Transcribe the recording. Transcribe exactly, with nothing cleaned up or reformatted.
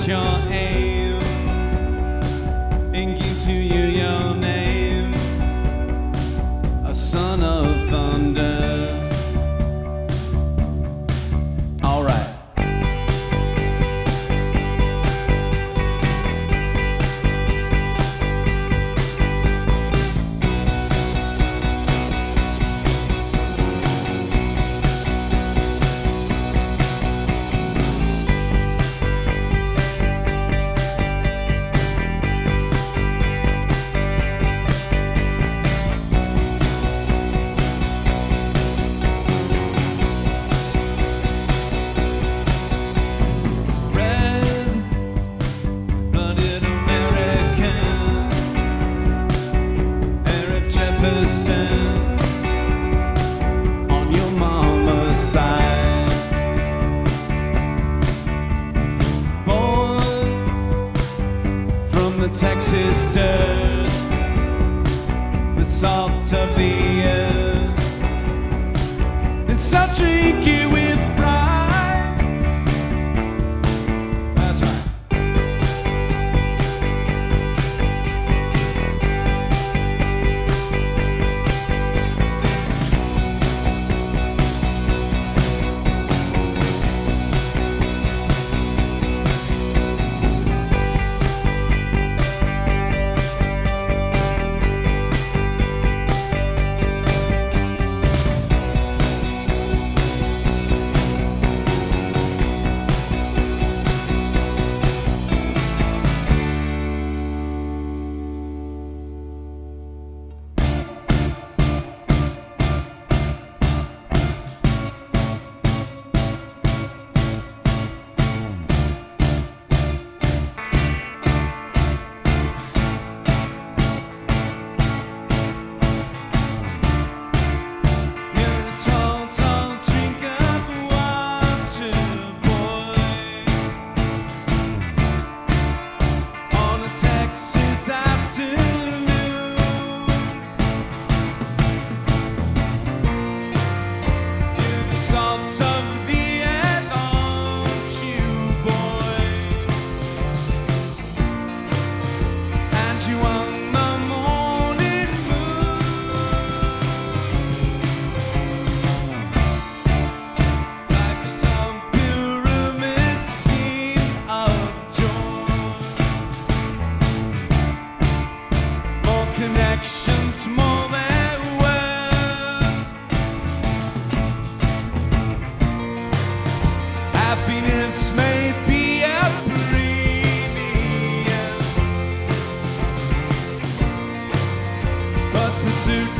set your aim and give to you your name, a son of thunder. All right. On your mama's side, born from the Texas dirt, the salt of the earth, it's so tricky with pride. That's right. Connections more than words. Happiness may be a premium, but pursuit